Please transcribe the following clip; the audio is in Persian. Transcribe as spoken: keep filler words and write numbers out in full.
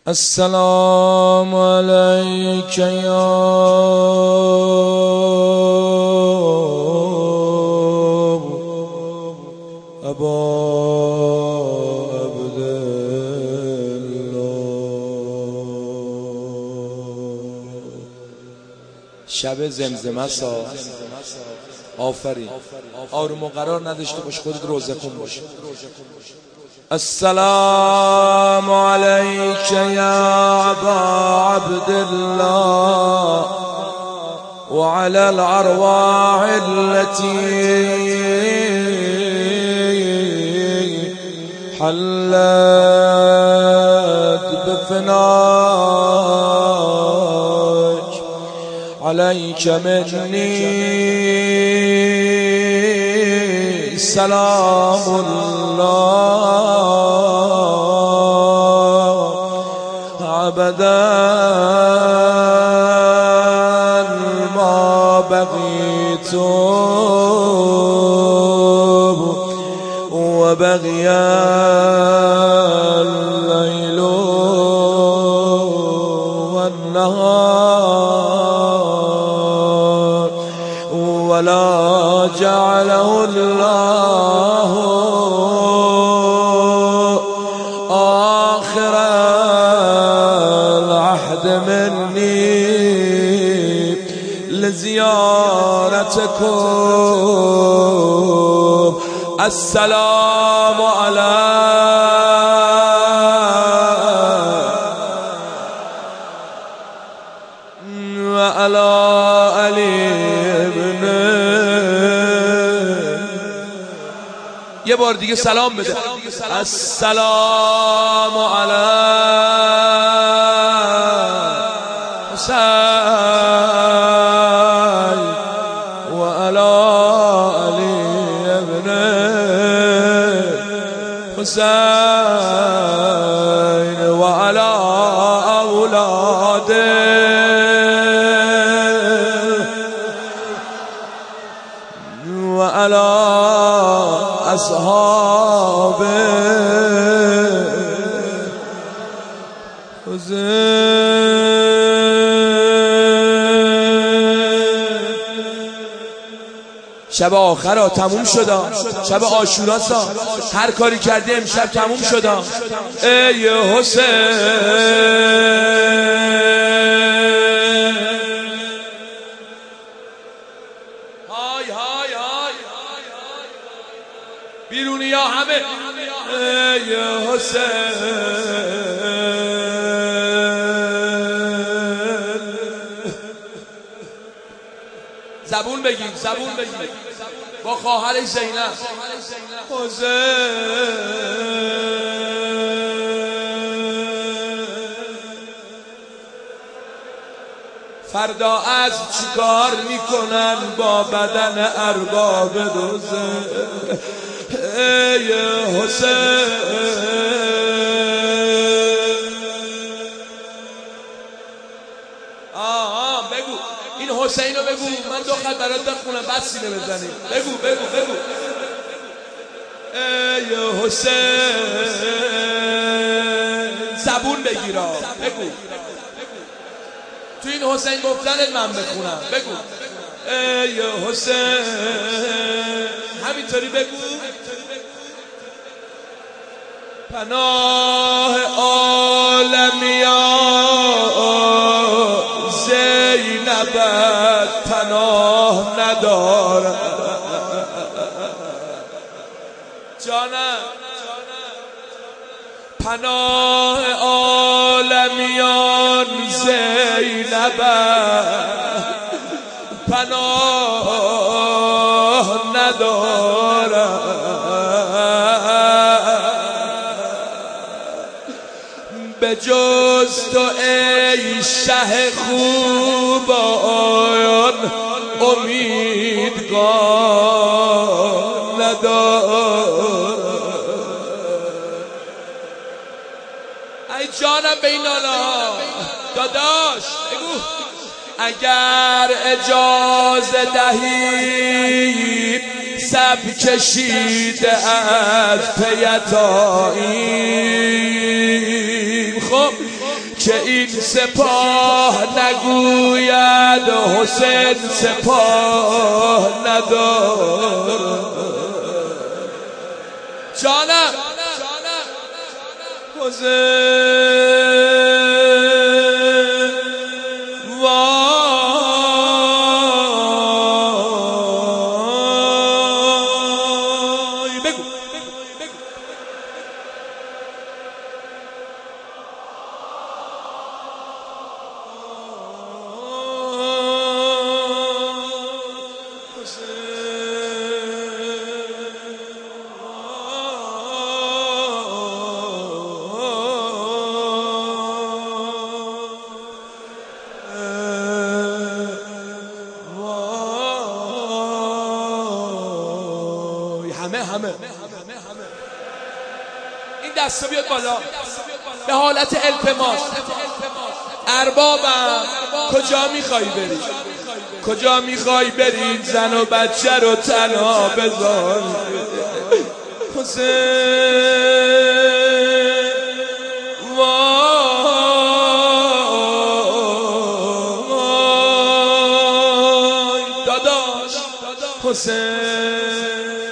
السلام عليك يا أبا عبد الله. شب زمزمه سا آفرین، آروم و قرار نداشته باش، خودت روزه خون باش. السلام عليك يا أبا عبد الله وعلى الأرواح التي حلت بفناك، عليك مني سلام الله أبدا ما بقيت وبقي الليل والنهار، ولا جعله الله آخر العهد مني لزيارتكم. السلام على وعلى علي ابن. یه بار دیگه سلام بده. السلام علی حسین و علی علی ابن حسین و علی اولاده و علی أصحاب شب آخر ها تموم شد، شب عاشورا سا هر کاری کردی امشب تموم شد. ای حسین های های های بیرونی ها همه ای حسین زبون بگیر زبون بگیر با خواهرش زینب. حسین فردا از چیکار میکنن با بدن ارباب دوزخ؟ ای حسین آها بگو این حسین رو بگو، من دو خط برات بخونم بعد سینه بزنی. بگو بگو بگو ای حسین زبون بگیرا بگو. تو این حسین گفتنت من بخونم. بگو ای حسین همینطوری بگو. پناه عالمیان زینبت پناه ندارد. جانم پناه عالمیان زینبت پناه ندارد. به جز تو ای شه خوبان امیدگار ندارد. ای جانم به این نانا داداش بگو اگر اجازه دهید سب کشیده از پیتاییم خب که این سپاه نگوید حسین سپاه ندارد. جانم حسین وای بگو همه همه این دستا بیاد بالا به حالت التماس. اربابم کجا میخوای بری؟ کجا میخوای بری؟ زن و بچه رو تنها بذار. حسین وای داداش حسین